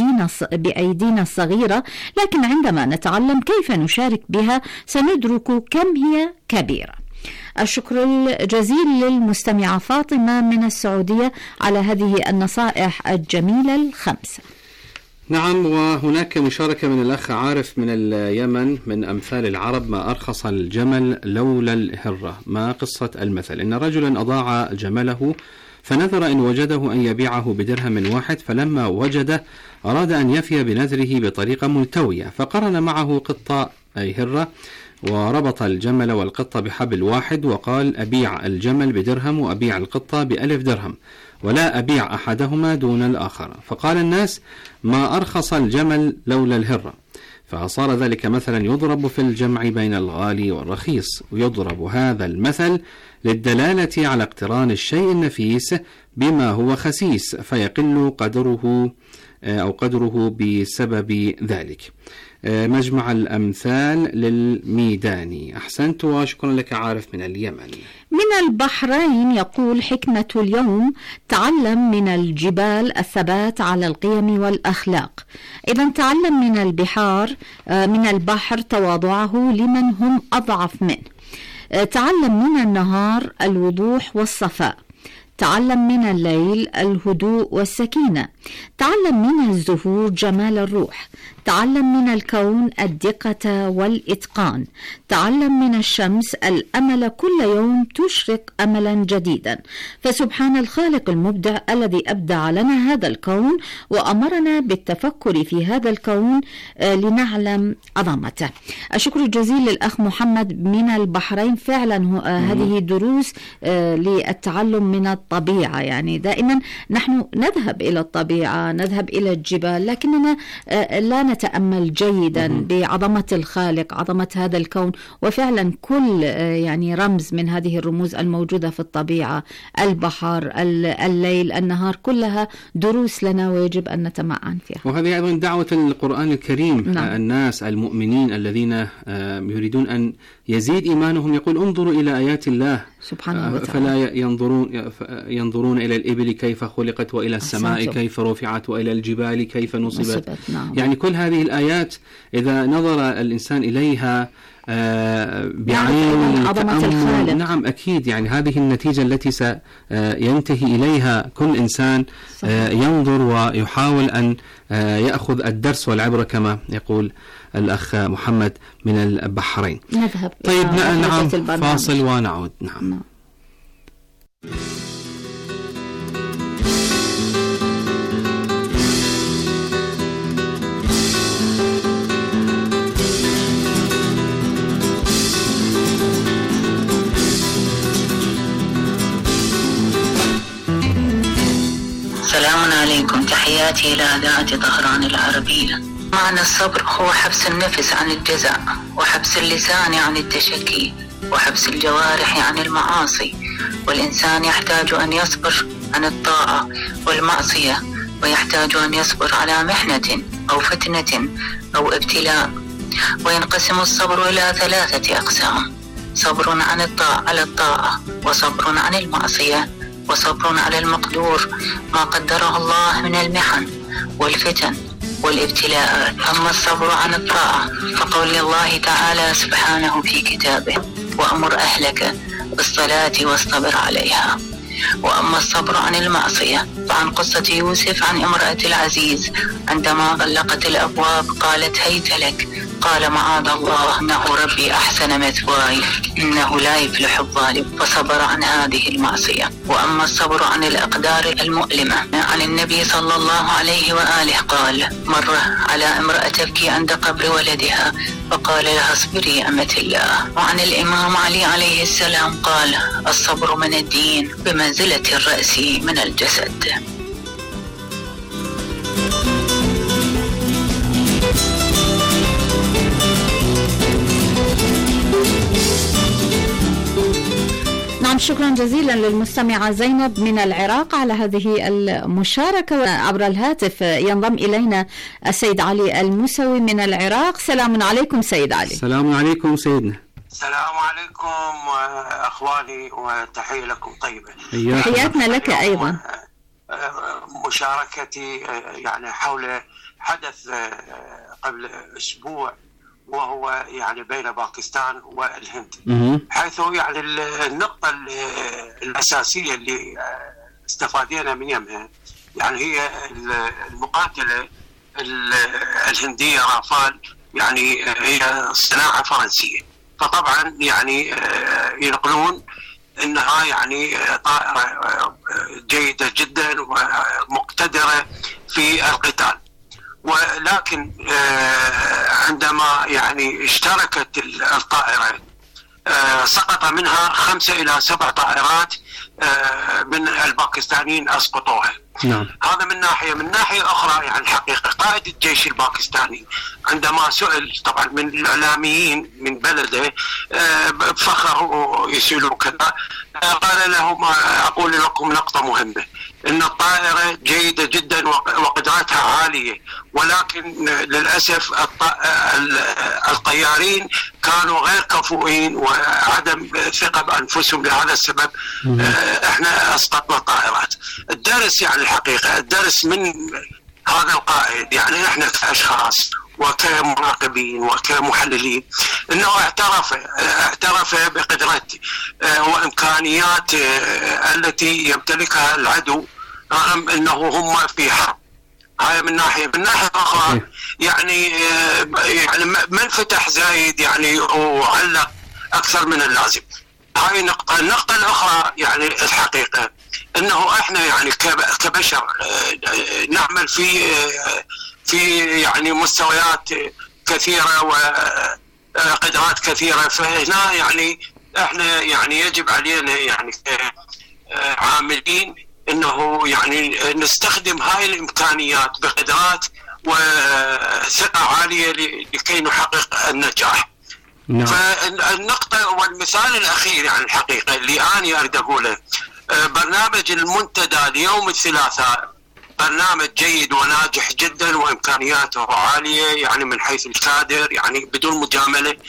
بأيدينا الصغيرة، لكن عندما نتعلم كيف نشارك بها سندرك كم هي كبيرة. الشكر الجزيل للمستمعة فاطمة من السعودية على هذه النصائح الجميلة 5. نعم، وهناك مشاركة من الأخ عارف من اليمن: من أمثال العرب ما أرخص الجمل لولا الهرة. ما قصة المثل؟ إن رجلا أضاع جمله فنذر إن وجده أن يبيعه بدرهم 1، فلما وجده أراد أن يفي بنذره بطريقة ملتوية، فقرن معه قطة أي هرة وربط الجمل والقطة بحبل واحد وقال: أبيع الجمل بدرهم وأبيع القطة ب1000 درهم، ولا أبيع أحدهما دون الآخر. فقال الناس: ما أرخص الجمل لولا الهرة. فصار ذلك مثلا يضرب في الجمع بين الغالي والرخيص، ويضرب هذا المثل للدلالة على اقتران الشيء النفيس بما هو خسيس فيقل قدره بسبب ذلك. مجمع الأمثال للميداني. أحسنت وشكرا لك عارف من اليمن. من البحرين يقول: حكمة اليوم: تعلم من الجبال الثبات على القيم والأخلاق. إذا تعلم من البحر تواضعه لمن هم أضعف منه. تعلم من النهار الوضوح والصفاء. تعلم من الليل الهدوء والسكينة. تعلم من الزهور جمال الروح. تعلم من الكون الدقة والإتقان. تعلم من الشمس الأمل، كل يوم تشرق أملا جديدا. فسبحان الخالق المبدع الذي أبدع لنا هذا الكون وأمرنا بالتفكر في هذا الكون لنعلم عظمته. الشكر الجزيل للأخ محمد من البحرين. فعلا هذه دروس للتعلم من الطبيعة. يعني دائما نحن نذهب إلى الطبيعة، نذهب إلى الجبال، لكننا لا نتأمل جيدا بعظمة الخالق، عظمة هذا الكون. وفعلا كل يعني رمز من هذه الرموز الموجودة في الطبيعة، البحر، الليل، النهار، كلها دروس لنا ويجب أن نتمعن فيها. وهذه أيضا دعوة القرآن الكريم. نعم. الناس المؤمنين الذين يريدون أن يزيد إيمانهم يقول: انظروا إلى آيات الله سبحانه وتعالى، فلا ينظرون إلى الإبل كيف خلقت، وإلى السماء كيف رفعت، وإلى الجبال كيف نصبت. نعم. يعني كل هذه الآيات إذا نظر الإنسان إليها بعين عظمة الخالق، نعم أكيد يعني هذه النتيجة التي سينتهي إليها كل إنسان. ينظر ويحاول أن يأخذ الدرس والعبرة كما يقول الأخ محمد من البحرين. نذهب. طيب نعم، فاصل ونعود. نعم. سلام عليكم، تحياتي إلى إذاعة طهران العربية. معنى الصبر هو حبس النفس عن الجزع، وحبس اللسان عن التشكي، وحبس الجوارح عن المعاصي. والإنسان يحتاج أن يصبر عن الطاعة والمعصية، ويحتاج أن يصبر على محنة أو فتنة أو ابتلاء. وينقسم الصبر إلى 3 أقسام: صبر على الطاعة، وصبر عن المعصية، وصبر على المقدور ما قدره الله من المحن والفتن والابتلاءات. أما الصبر عن الطاعة فقول الله تعالى سبحانه في كتابه: وأمر أهلك بالصلاة واصطبر عليها. وأما الصبر عن المعصية فعن قصة يوسف عن امرأة العزيز عندما غلقت الأبواب قالت: هيت لك، قال: معاذ الله، إنه ربي أحسن مثواي، إنه لا يفلح الظالم، فصبر عن هذه المعصية. وأما الصبر عن الأقدار المؤلمة عن النبي صلى الله عليه وآله قال: مر على امرأة تبكي عند قبر ولدها فقال لها: اصبري يا أمة الله. وعن الإمام علي عليه السلام قال: الصبر من الدين بمنزلة الرأس من الجسد. نعم، شكرا جزيلا للمستمعة زينب من العراق على هذه المشاركة. عبر الهاتف ينضم إلينا السيد علي الموسوي من العراق. سلام عليكم سيد علي. السلام عليكم سيدنا. السلام عليكم أخواني، وتحية لكم طيبة. تحياتنا لك أيضا. مشاركتي يعني حول حدث قبل أسبوع، وهو يعني بين باكستان والهند، حيث يعني النقطة الأساسية اللي استفادينا من يمها يعني هي المقاتلة الهندية رافال، يعني هي صناعة فرنسية. فطبعا يعني ينقلون انها يعني طائرة جيدة جدا ومقتدرة في القتال، ولكن عندما يعني اشتركت الطائرة سقط منها 5 إلى 7 طائرات من الباكستانيين أسقطوها. نعم. هذا من ناحية. من ناحية أخرى يعني الحقيقة قائد الجيش الباكستاني عندما سئل طبعا من الإعلاميين من بلده بفخر ويسألوا كذا، قال لهم: أقول لكم نقطة مهمة، إن الطائرة جيدة جدا وقدراتها عالية، ولكن للأسف الطيارين كانوا غير كفؤين وعدم ثقة بأنفسهم، لهذا السبب احنا أسقطنا الطائرات. الدرس يعني الحقيقة الدرس من هذا القائد، يعني احنا كأشخاص وكمراقبين وكمحللين، انه اعترف بقدرات وامكانيات التي يمتلكها العدو، رغم انه هم في حرب. هاي من ناحية. من ناحية أخرى يعني ما انفتح زايد يعني وعلق أكثر من اللازم. هاي نقطة. النقطة الأخرى يعني الحقيقة انه احنا يعني كبشر نعمل في يعني مستويات كثيرة وقدرات كثيرة، فهنا يعني احنا يعني يجب علينا يعني عاملين انه يعني نستخدم هاي الامكانيات بقدرات وثقة عالية لكي نحقق النجاح. نعم. فالنقطة والمثال الأخير يعني الحقيقة اللي أنا أريد أقوله، برنامج المنتدى ليوم الثلاثاء برنامج جيد وناجح جدا وإمكانياته عالية يعني من حيث الكادر، يعني بدون مجاملة.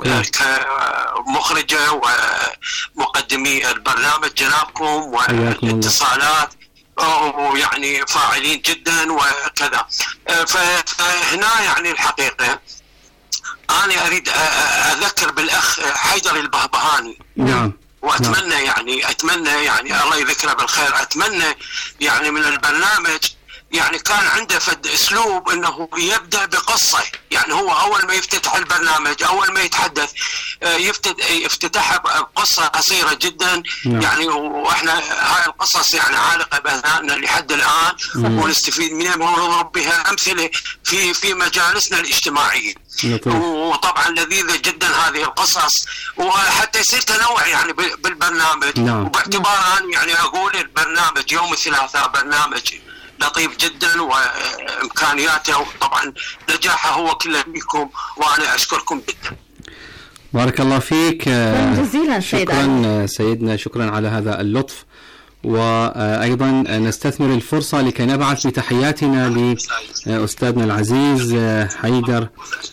كمخرجة ومقدمي البرنامج جنابكم والاتصالات ويعني فاعلين جدا وكذا. فهنا يعني الحقيقة أنا أريد أذكر بالأخ حيدر البهبهاني. نعم. وأتمنى يعني الله يذكره بالخير. أتمنى يعني من البرنامج يعني كان عنده فد أسلوب أنه يبدأ بقصة، يعني هو أول ما يفتتح البرنامج أول ما يتحدث يفتتحها بقصة قصيرة جدا. يعني وإحنا هاي القصص يعني عالقة بأذهاننا لحد الآن ونستفيد منها ونضرب بها أمثلة في مجالسنا الاجتماعية. وطبعا لذيذة جدا هذه القصص، وحتى يصير تنوع يعني بالبرنامج. وباعتبار أنا يعني أقول البرنامج يوم الثلاثاء برنامج لطيف جدا وإمكانياته طبعا نجاحه هو كله بكم، وأنا أشكركم جدا. بارك الله فيك جزيلا. شكرا سيدنا، شكرا على هذا اللطف. وأيضا نستثمر الفرصة لكي نبعث بتحياتنا لأستاذنا العزيز حيدر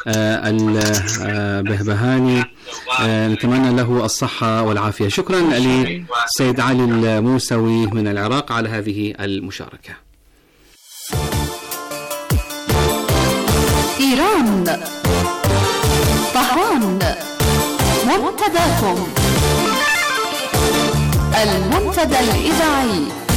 البهبهاني، نتمنى له الصحة والعافية. شكرا للسيد علي الموسوي من العراق على هذه المشاركة. إيران طهران منتداكم المنتدى الإذاعي.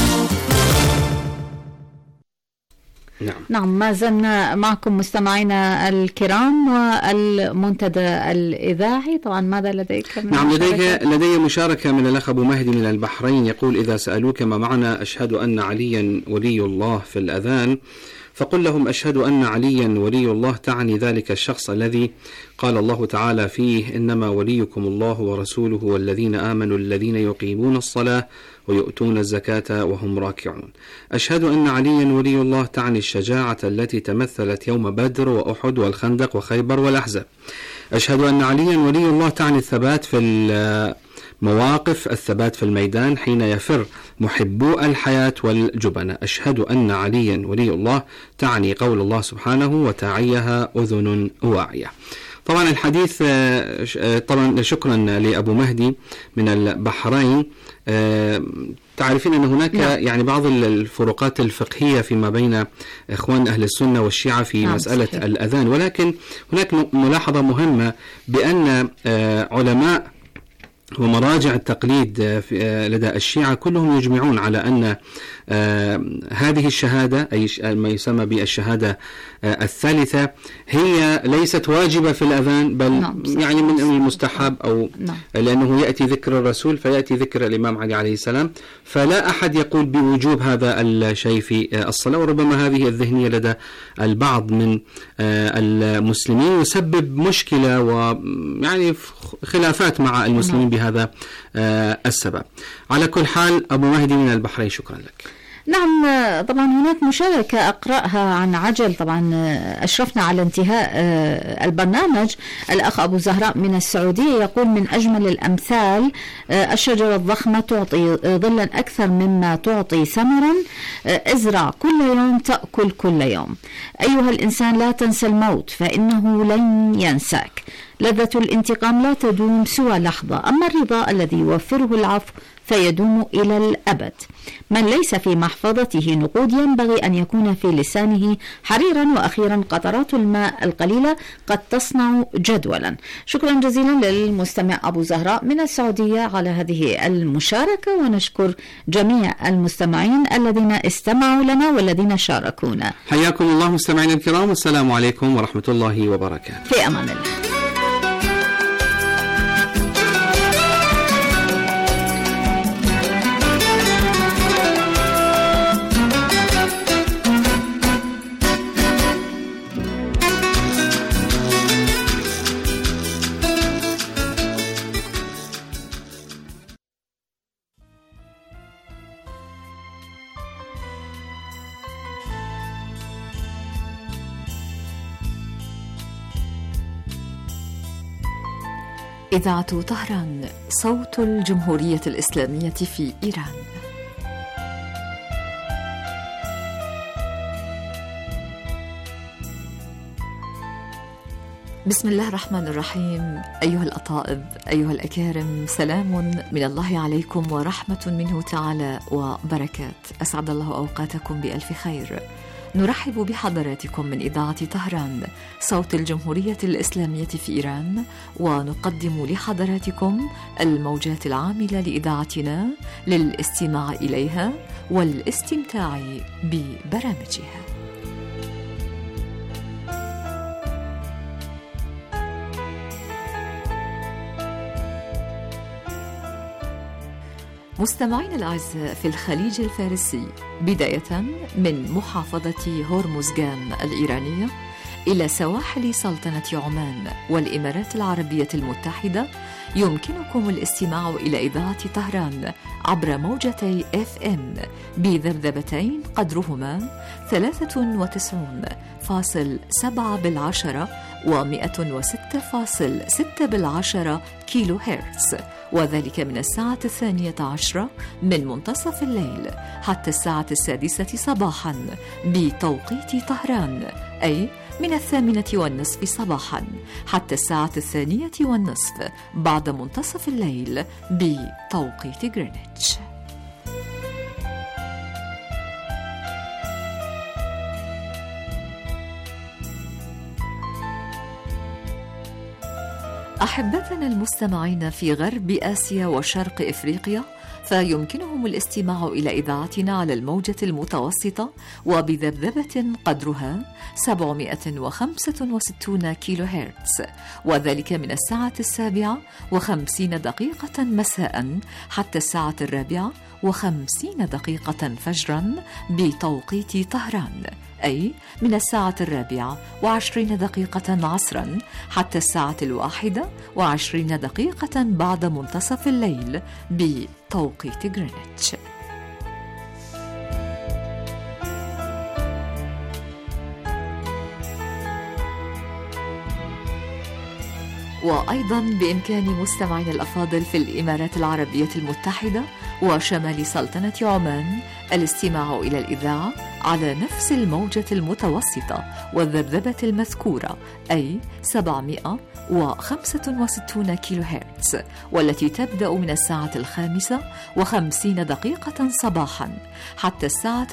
نعم، ما زلنا معكم مستمعينا الكرام والمنتدى الإذاعي. طبعا ماذا لديك؟ نعم، لدي مشاركة من الأخ أبو مهدي من البحرين، يقول: إذا سألوك ما معنى أشهد أن عليا ولي الله في الأذان، فقل لهم أشهد أن عليا ولي الله تعني ذلك الشخص الذي قال الله تعالى فيه: إنما وليكم الله ورسوله والذين آمنوا الذين يقيمون الصلاة ويؤتون الزكاة وهم راكعون. أشهد أن عليا ولي الله تعني الشجاعة التي تمثلت يوم بدر وأحد والخندق وخيبر والأحزاب. أشهد أن عليا ولي الله تعني الثبات في المواقف، الثبات في الميدان حين يفر محبو الحياة والجبنة. أشهد أن عليا ولي الله تعني قول الله سبحانه: وتعيها أذن واعية. طبعا الحديث طبعا شكرا لأبو مهدي من البحرين. تعرفين أن هناك يعني بعض الفروقات الفقهية فيما بين إخوان أهل السنة والشيعة في مسألة صحيح. الأذان، ولكن هناك ملاحظة مهمة بأن علماء ومراجع التقليد لدى الشيعة كلهم يجمعون على أن هذه الشهادة، أي ما يسمى بالشهادة الثالثة، هي ليست واجبة في الأذان، بل يعني من المستحب، أو لأنه يأتي ذكر الرسول فيأتي ذكر الإمام علي عليه السلام، فلا أحد يقول بوجوب هذا الشيء في الصلاة. وربما هذه الذهنية لدى البعض من المسلمين يسبب مشكلة ويعني خلافات مع المسلمين بهذا السبب. على كل حال، أبو مهدي من البحرين، شكرا لك. نعم، طبعا هناك مشاركة أقرأها عن عجل. طبعا أشرفنا على انتهاء البرنامج. الأخ أبو زهراء من السعودية يقول: من أجمل الأمثال الشجرة الضخمة تعطي ظلا أكثر مما تعطي ثمرا. ازرع كل يوم تأكل كل يوم. أيها الإنسان، لا تنسى الموت فإنه لن ينساك. لذة الانتقام لا تدوم سوى لحظة، أما الرضا الذي يوفره العفو فيدوم إلى الأبد. من ليس في محفظته نقود ينبغي أن يكون في لسانه حريرا. وأخيرا، قطرات الماء القليلة قد تصنع جدولا. شكرا جزيلا للمستمع أبو زهراء من السعودية على هذه المشاركة، ونشكر جميع المستمعين الذين استمعوا لنا والذين شاركونا. حياكم الله مستمعين الكرام، والسلام عليكم ورحمة الله وبركاته. في أمان الله. إذاعة طهران، صوت الجمهورية الإسلامية في إيران. بسم الله الرحمن الرحيم. أيها الأطائب، أيها الأكارم، سلام من الله عليكم ورحمة منه تعالى وبركات. أسعد الله أوقاتكم بألف خير. نرحب بحضراتكم من إذاعة طهران، صوت الجمهورية الإسلامية في إيران، ونقدم لحضراتكم الموجات العاملة لإذاعتنا للاستماع إليها والاستمتاع ببرامجها. مستمعين الأعزاء في الخليج الفارسي، بداية من محافظة هرمزغان الإيرانية إلى سواحل سلطنة عمان والإمارات العربية المتحدة، يمكنكم الاستماع إلى إذاعة طهران عبر موجتي FM بذبذبتين قدرهما 93.7 و106.6 كيلو هرتز، وذلك من الساعة 12 من منتصف الليل حتى الساعة 6 صباحا بتوقيت طهران، أي من 8:30 صباحا حتى الساعة 2:30 بعد منتصف الليل بتوقيت غرينتش. أحبتنا المستمعين في غرب آسيا وشرق إفريقيا، فيمكنهم الاستماع إلى إذاعتنا على الموجة المتوسطة وبذبذبة قدرها 765 كيلو هرتز، وذلك من الساعة 7:50 مساء حتى الساعة 4:50 فجرا بتوقيت طهران، أي من الساعة 4:20 عصرا حتى الساعة 1:20 بعد منتصف الليل بتوقيت غرينتش. وأيضا بإمكان مستمعينا الأفاضل في الإمارات العربية المتحدة وشمال سلطنة عمان الاستماع إلى الإذاعة على نفس الموجة المتوسطة والذبذبة المذكورة، أي 765 كيلو هرتز، والتي تبدأ من الساعة 5:50 صباحا حتى الساعة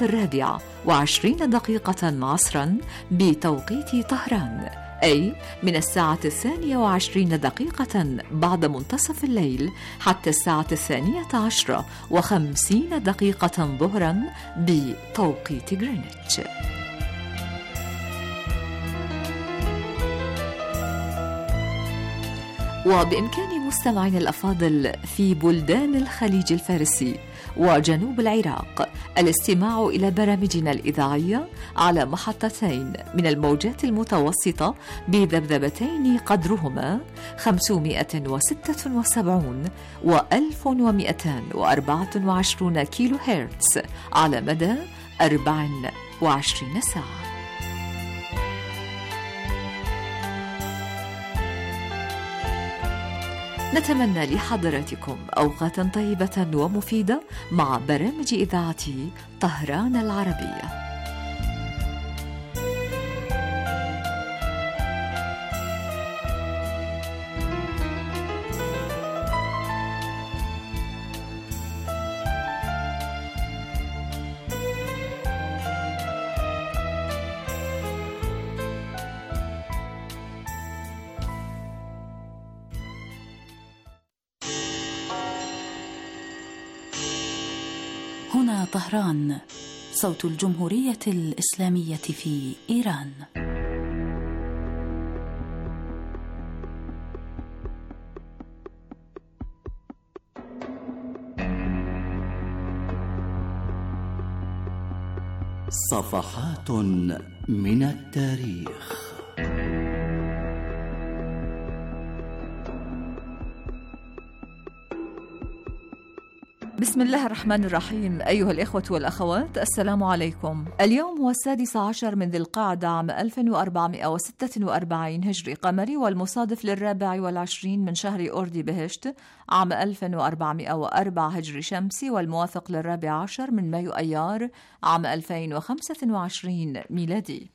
4:20 عصرا بتوقيت طهران، أي من الساعة 2:20 بعد منتصف الليل حتى الساعة 12:50 ظهرا بتوقيت غرينتش. وبإمكان مستمعينا الأفاضل في بلدان الخليج الفارسي وجنوب العراق الاستماع إلى برامجنا الإذاعية على محطتين من الموجات المتوسطة بذبذبتين قدرهما 576 و1224 كيلو هرتز على مدى 24 ساعة. نتمنى لحضراتكم أوقاتا طيبة ومفيدة مع برامج إذاعة طهران العربية. هنا طهران، صوت الجمهورية الإسلامية في إيران. صفحات من التاريخ. بسم الله الرحمن الرحيم. أيها الإخوة والأخوات، السلام عليكم. اليوم هو 16 من ذي القعدة عام 1446 هجري قمري، والمصادف 24 من شهر أوردي بهشت عام 1404 هجري شمسي، والموافق 14 من مايو أيار عام 2025 ميلادي.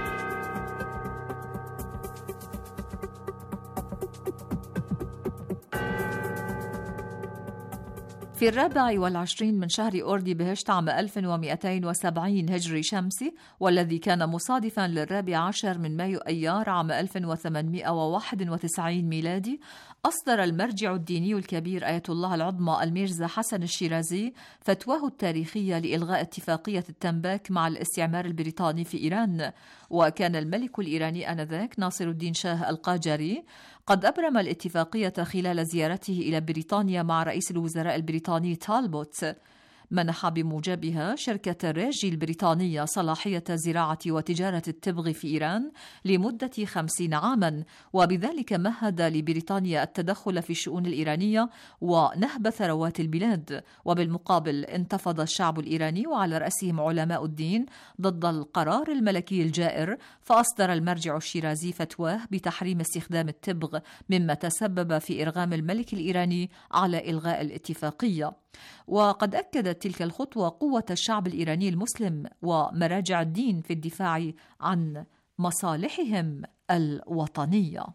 في 24 من شهر أوردي بهشت عام 1270 هجري شمسي، والذي كان مصادفا 14 من مايو أيار عام 1891 ميلادي، أصدر المرجع الديني الكبير آية الله العظمى الميرزا حسن الشيرازي فتواه التاريخية لإلغاء اتفاقية التنباك مع الاستعمار البريطاني في إيران. وكان الملك الإيراني آنذاك ناصر الدين شاه القاجاري قد أبرم الاتفاقية خلال زيارته إلى بريطانيا مع رئيس الوزراء البريطاني تالبوت، منح بموجبها شركة ريجي البريطانية صلاحية زراعة وتجارة التبغ في إيران لمدة 50 عاما، وبذلك مهد لبريطانيا التدخل في الشؤون الإيرانية ونهب ثروات البلاد. وبالمقابل انتفض الشعب الإيراني وعلى رأسهم علماء الدين ضد القرار الملكي الجائر، فأصدر المرجع الشيرازي فتواه بتحريم استخدام التبغ، مما تسبب في إرغام الملك الإيراني على إلغاء الاتفاقية. وقد أكدت تلك الخطوة قوة الشعب الإيراني المسلم ومراجع الدين في الدفاع عن مصالحهم الوطنية.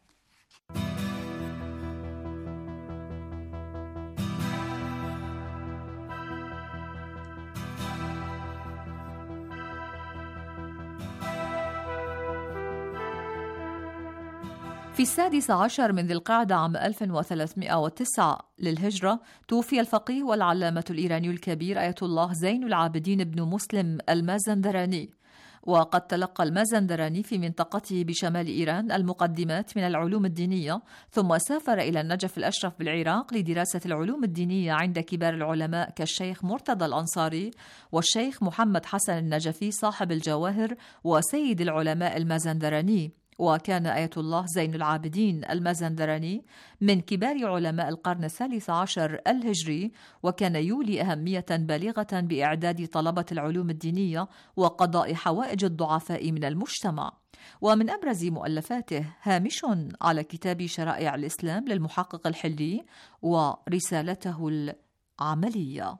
في 16 من ذي القعدة عام 1309 للهجرة توفي الفقيه والعلامة الإيراني الكبير آية الله زين العابدين بن مسلم المازندراني. وقد تلقى المازندراني في منطقته بشمال إيران المقدمات من العلوم الدينية، ثم سافر إلى النجف الأشرف بالعراق لدراسة العلوم الدينية عند كبار العلماء كالشيخ مرتضى الأنصاري والشيخ محمد حسن النجفي صاحب الجواهر وسيد العلماء المازندراني. وكان آية الله زين العابدين المازندراني من كبار علماء القرن الثالث عشر الهجري، وكان يولي أهمية بالغة بإعداد طلبة العلوم الدينية وقضاء حوائج الضعفاء من المجتمع. ومن أبرز مؤلفاته هامش على كتاب شرائع الإسلام للمحقق الحلي ورسالته العملية.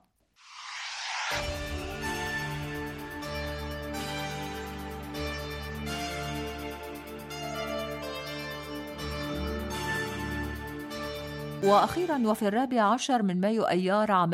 وأخيرا وفي 14 من مايو أيار عام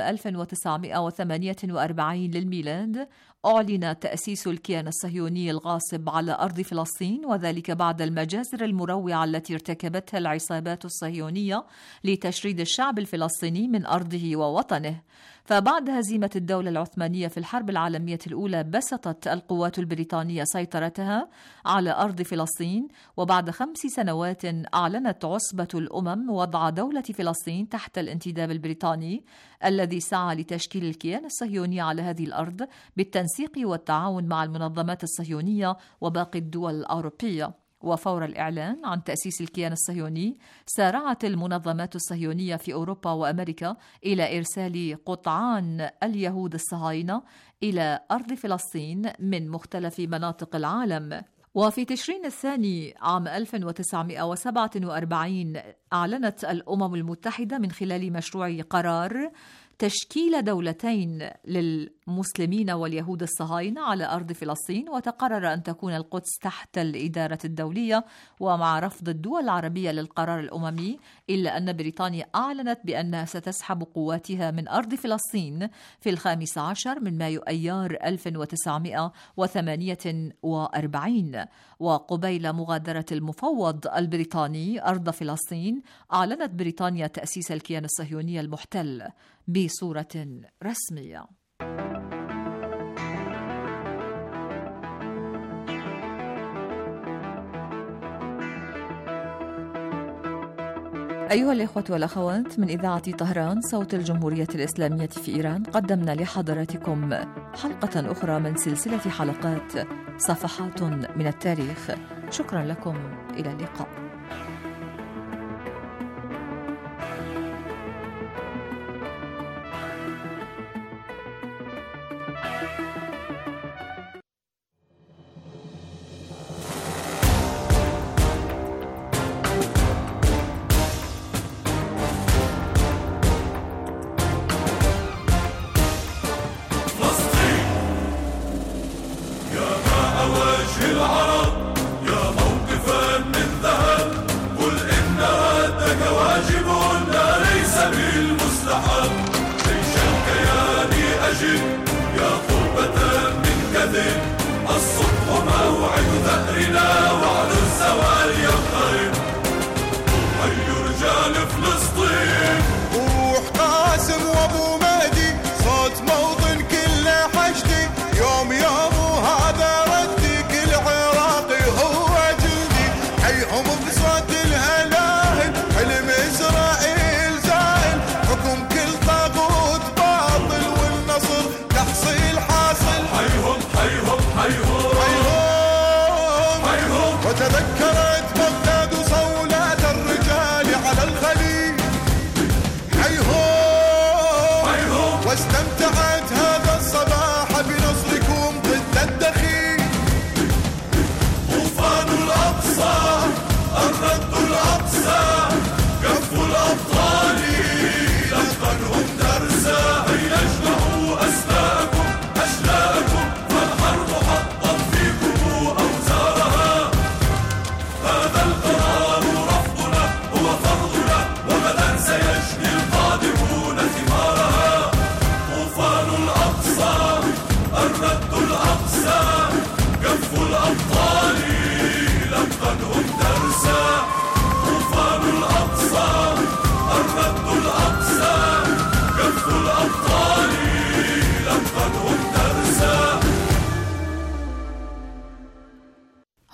1948 للميلاد أعلن تأسيس الكيان الصهيوني الغاصب على أرض فلسطين، وذلك بعد المجازر المروعة التي ارتكبتها العصابات الصهيونية لتشريد الشعب الفلسطيني من أرضه ووطنه. فبعد هزيمة الدولة العثمانية في الحرب العالمية الأولى بسطت القوات البريطانية سيطرتها على أرض فلسطين، وبعد 5 سنوات أعلنت عصبة الأمم وضع دولة فلسطين تحت الانتداب البريطاني الذي سعى لتشكيل الكيان الصهيوني على هذه الأرض بالتنسيق والتعاون مع المنظمات الصهيونية وباقي الدول الأوروبية. وفور الإعلان عن تأسيس الكيان الصهيوني سارعت المنظمات الصهيونية في أوروبا وأمريكا إلى إرسال قطعان اليهود الصهاينة إلى أرض فلسطين من مختلف مناطق العالم. وفي تشرين الثاني عام 1947 أعلنت الأمم المتحدة من خلال مشروع قرار تشكيل دولتين للمسلمين واليهود الصهاينة على أرض فلسطين، وتقرر أن تكون القدس تحت الإدارة الدولية ومع رفض الدول العربية للقرار الأممي، إلا أن بريطانيا أعلنت بأنها ستسحب قواتها من أرض فلسطين في 15 من مايو أيار 1948. وقبيل مغادرة المفوض البريطاني أرض فلسطين أعلنت بريطانيا تأسيس الكيان الصهيوني المحتل بصورة رسمية. أيها الإخوة والأخوات، من إذاعة طهران صوت الجمهورية الإسلامية في إيران قدمنا لحضراتكم حلقة أخرى من سلسلة حلقات صفحات من التاريخ. شكرا لكم، إلى اللقاء. العرب يا موقفا من ذهب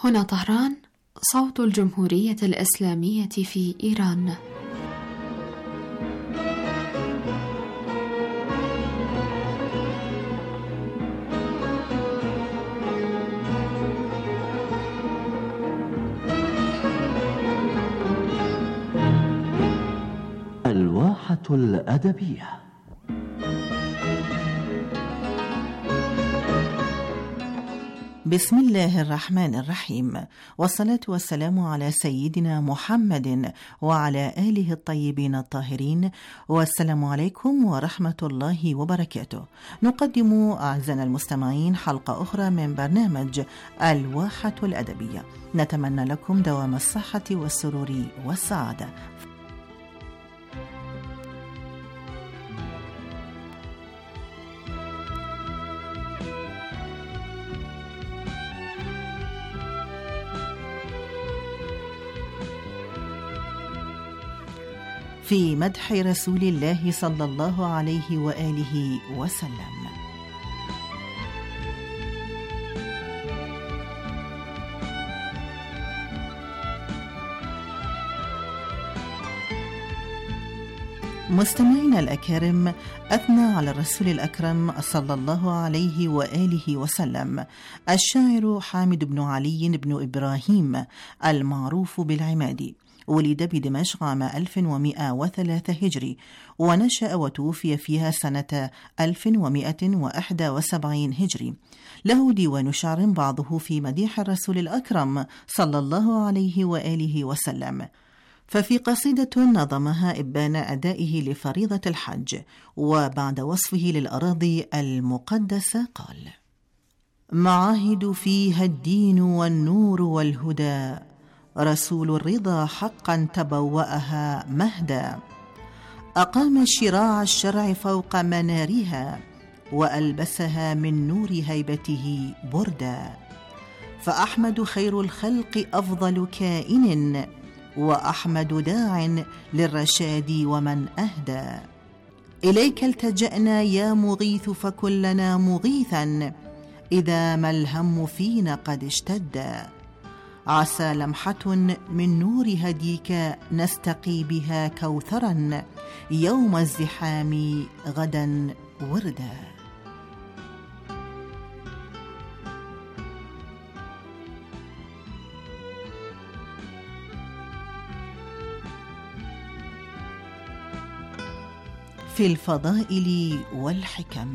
هنا طهران، صوت الجمهورية الإسلامية في إيران. الواحة الأدبية. بسم الله الرحمن الرحيم، والصلاة والسلام على سيدنا محمد وعلى آله الطيبين الطاهرين، والسلام عليكم ورحمة الله وبركاته. نقدم أعزائنا المستمعين حلقة أخرى من برنامج الواحة الأدبية، نتمنى لكم دوام الصحة والسرور والسعادة. في مدح رسول الله صلى الله عليه وآله وسلم. مستمعينا الأكارم، أثنى على الرسول الأكرم صلى الله عليه وآله وسلم الشاعر حامد بن علي بن إبراهيم المعروف بالعمادي. ولد بدمشق عام 1103 هجري، ونشأ وتوفي فيها سنة 1171 هجري. له ديوان شعر بعضه في مديح الرسول الأكرم صلى الله عليه وآله وسلم، ففي قصيدة نظمها إبان أدائه لفريضة الحج، وبعد وصفه للأراضي المقدسة قال: معاهد فيها الدين والنور والهدى، رسول الرضا حقا تبوأها مهدا، أقام شراع الشرع فوق منارها، وألبسها من نور هيبته بردا. فأحمد خير الخلق أفضل كائن، وأحمد داع للرشاد ومن أهدى. إليك التجأنا يا مغيث فكلنا مغيثا، إذا ما الهم فينا قد اشتد. عسى لمحة من نور هديك نستقي بها كوثرا، يوم الزحام غدا وردا. في الفضائل والحكم.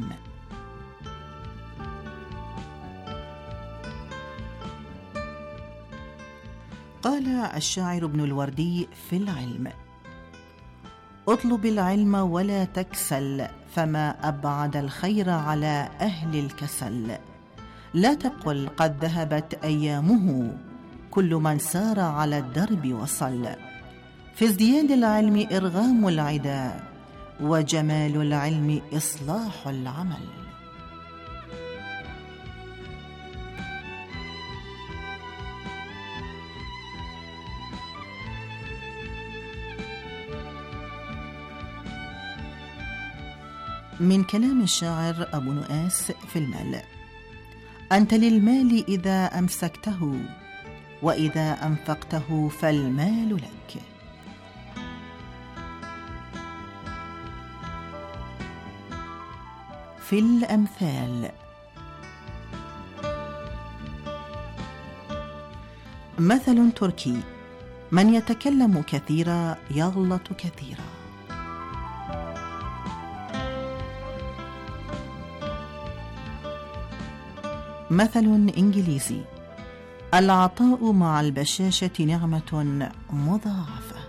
قال الشاعر ابن الوردي في العلم: اطلب العلم ولا تكسل، فما أبعد الخير على أهل الكسل. لا تقل قد ذهبت أيامه، كل من سار على الدرب وصل. في ازدياد العلم إرغام العدا، وجمال العلم إصلاح العمل. من كلام الشاعر أبو نؤاس في المال: أنت للمال إذا أمسكته، وإذا أنفقته فالمال لك. في الأمثال: مثل تركي: من يتكلم كثيرا يغلط كثيرا. مثل إنجليزي: العطاء مع البشاشة نعمة مضاعفة.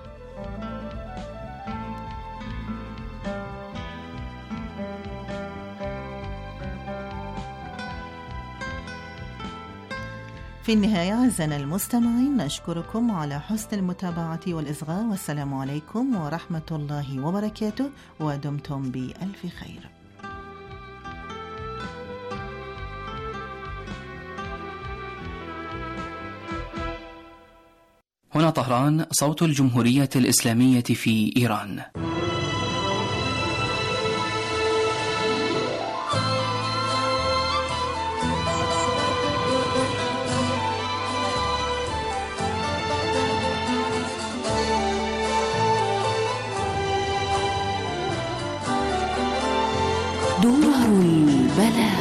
في النهاية أعزائنا المستمعين، نشكركم على حسن المتابعة والإصغاء، والسلام عليكم ورحمة الله وبركاته، ودمتم بألف خير. هنا طهران، صوت الجمهورية الإسلامية في إيران. بلى.